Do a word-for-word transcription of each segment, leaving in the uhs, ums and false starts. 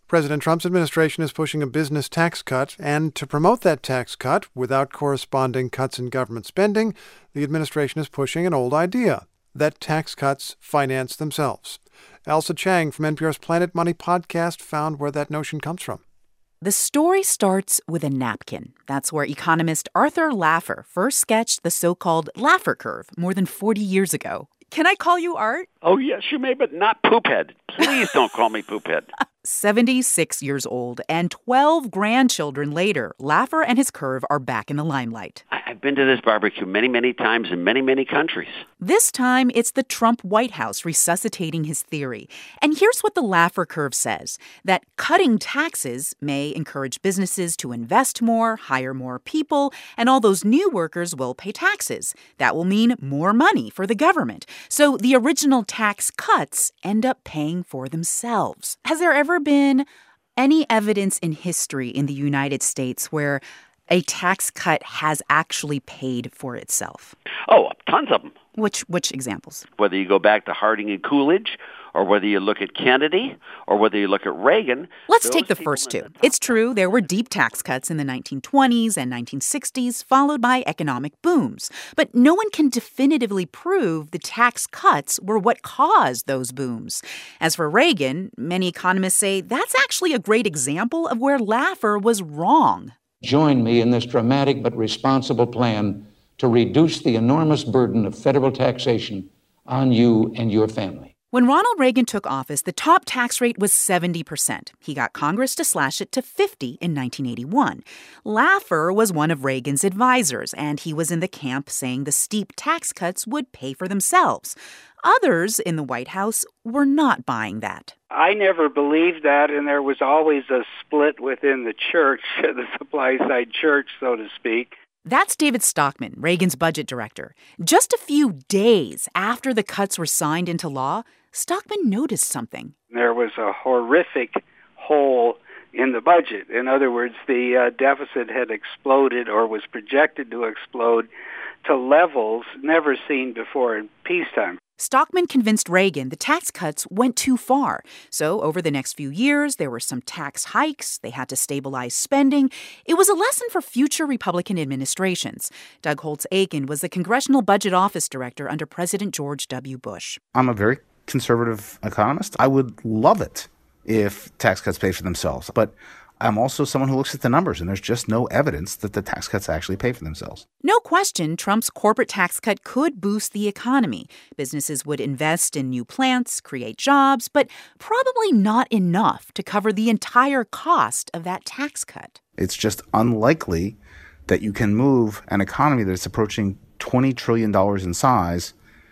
President Trump's administration is pushing a business tax cut, and to promote that tax cut without corresponding cuts in government spending, the administration is pushing an old idea, that tax cuts finance themselves. Ailsa Chang from N P R's Planet Money podcast found where that notion comes from. The story starts with a napkin. That's where economist Arthur Laffer first sketched the so-called Laffer curve more than forty years ago. Can I call you Art? Oh, yes, you may, but not Poophead. Please don't call me Poophead. seventy-six years old and twelve grandchildren later, Laffer and his curve are back in the limelight. I've been to this barbecue many, many times in many, many countries. This time, it's the Trump White House resuscitating his theory. And here's what the Laffer curve says, that cutting taxes may encourage businesses to invest more, hire more people, and all those new workers will pay taxes. That will mean more money for the government. So the original tax cuts end up paying for themselves. Has there ever been any evidence in history in the United States where a tax cut has actually paid for itself? Oh, tons of them. Which which examples? Whether you go back to Harding and Coolidge, or whether you look at Kennedy, or whether you look at Reagan. Let's take the first two. It's true, there were deep tax cuts in the nineteen twenties and nineteen sixties, followed by economic booms. But no one can definitively prove the tax cuts were what caused those booms. As for Reagan, many economists say that's actually a great example of where Laffer was wrong. Join me in this dramatic but responsible plan to reduce the enormous burden of federal taxation on you and your family. When Ronald Reagan took office, the top tax rate was seventy percent. He got Congress to slash it to fifty in nineteen eighty-one. Laffer was one of Reagan's advisors, and he was in the camp saying the steep tax cuts would pay for themselves. Others in the White House were not buying that. I never believed that, and there was always a split within the church, the supply-side church, so to speak. That's David Stockman, Reagan's budget director. Just a few days after the cuts were signed into law, Stockman noticed something. There was a horrific hole in the budget. In other words, the uh, deficit had exploded or was projected to explode to levels never seen before in peacetime. Stockman convinced Reagan the tax cuts went too far. So over the next few years, there were some tax hikes. They had to stabilize spending. It was a lesson for future Republican administrations. Doug Holtz-Eakin was the Congressional Budget Office Director under President George W. Bush. I'm a very conservative economist. I would love it if tax cuts pay for themselves. But I'm also someone who looks at the numbers, and there's just no evidence that the tax cuts actually pay for themselves. No question, Trump's corporate tax cut could boost the economy. Businesses would invest in new plants, create jobs, but probably not enough to cover the entire cost of that tax cut. It's just unlikely that you can move an economy that's approaching twenty trillion dollars in size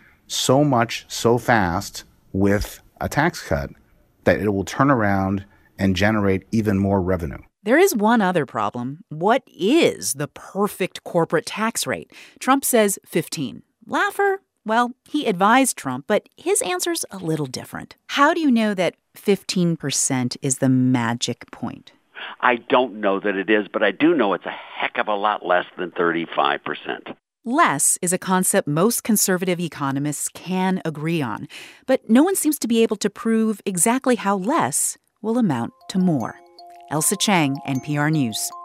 so much, so fast with a tax cut that it will turn around and generate even more revenue. There is one other problem. What is the perfect corporate tax rate? Trump says fifteen. Laffer, well, he advised Trump, but his answer's a little different. How do you know that fifteen percent is the magic point? I don't know that it is, but I do know it's a heck of a lot less than thirty-five percent. Less is a concept most conservative economists can agree on, but no one seems to be able to prove exactly how less will amount to more. Ailsa Chang, N P R News.